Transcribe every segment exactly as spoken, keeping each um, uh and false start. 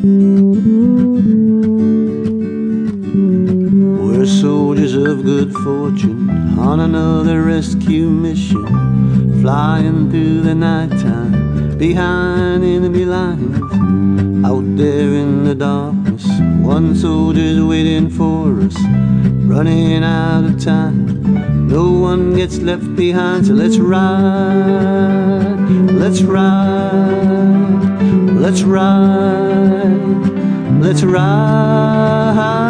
We're soldiers of good fortune on another rescue mission, flying through the nighttime behind enemy lines. Out there in the darkness, one soldier's waiting for us, running out of time. No one gets left behind, so let's ride, let's ride, let's ride, let's ride.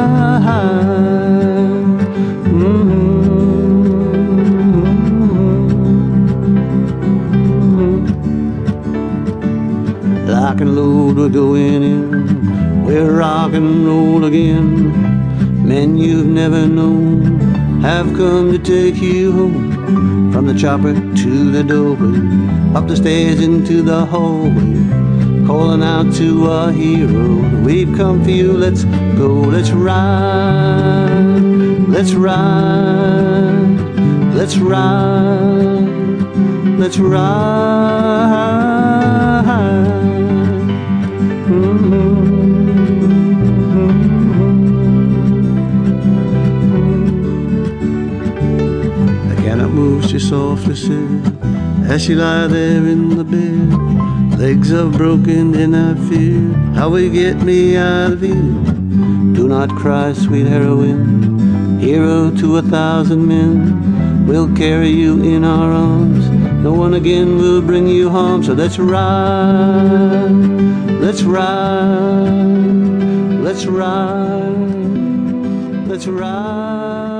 Lock and load, we're going in, we're rock and roll again. Men you've never known have come to take you home. From the chopper to the doorway, up the stairs into the hallway, calling out to our hero, we've come for you, let's go, let's ride, let's ride, let's ride, let's ride. Moves she softly said, as she lie there in the bed. Legs are broken and I fear, how will you get me out of here? Do not cry, sweet heroine, hero to a thousand men. We'll carry you in our arms, no one again will bring you harm. So let's ride, let's ride, let's ride, let's ride.